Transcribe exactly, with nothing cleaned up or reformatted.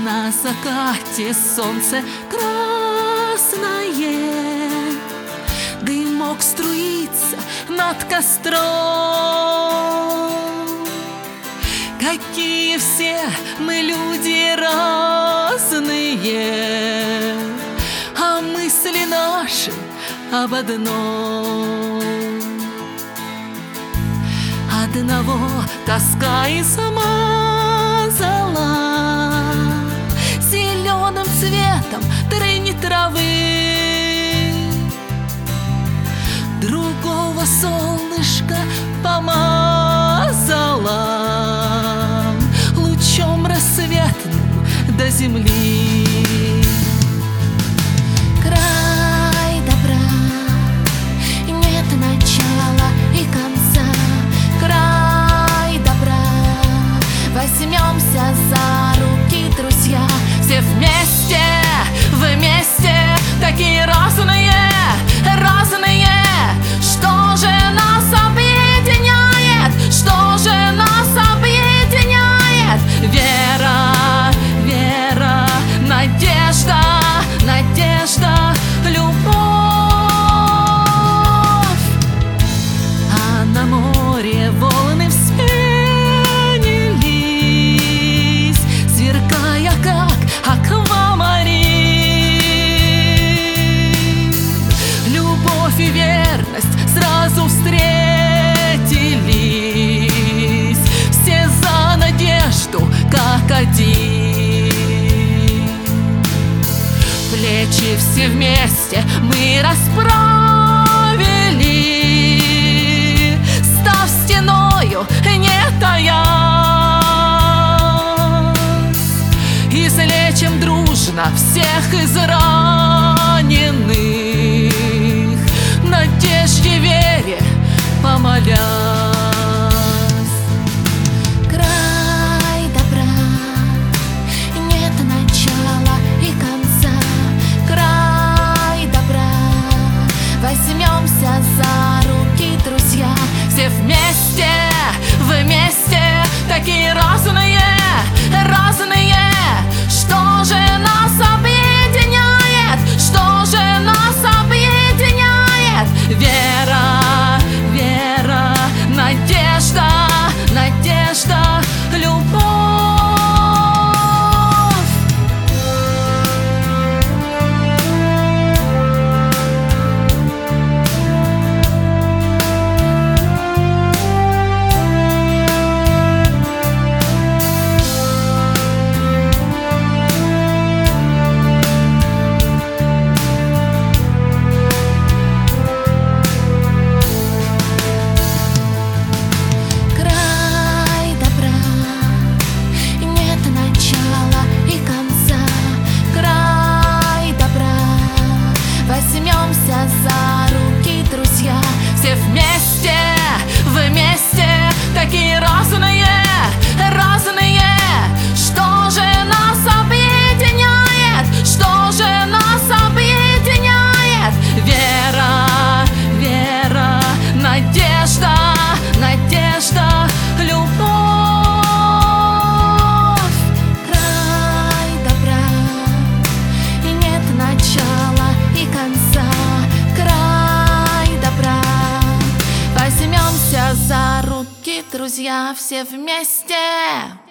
На закате солнце красное, дымок струится над костром. Какие все мы люди разные, а мысли наши об одном. Одного тоска и замазала зеленым цветом трыни травы, другого солнышко помазала лучом рассветным до земли. Край добра, нет начала и конца. Край добра, возьмемся за руки, друзья, все вместе, вместе, такие разные, разные. Что же нас объединяет? Что же нас объединяет? Вера, вера, надежда, надежда, любовь. А на море волны вспенились, сверкая как аквамарин. Любовь и верность сразу встретились, все за надежду как один. Плечи все вместе мы расправили, став стеною, не таясь, излечим дружно всех израненных, надежде, вере помолясь. Край добра, нет начала и конца. Край добра, возьмемся за руки, друзья, все вместе, вместе, такие разные, разные. Что же нас объединяет? Что же нас объединяет? Вера, вера, надежда, надежда, любовь. Возьмемся за руки, друзья, все вместе, вместе, такие разные, разные. Что же нас объединяет? Что же нас объединяет? Вера, вера, надежда, надежда, любовь. Край добра, и нет начала и конца. Край добра, возьмемся за руки, друзья, все вместе.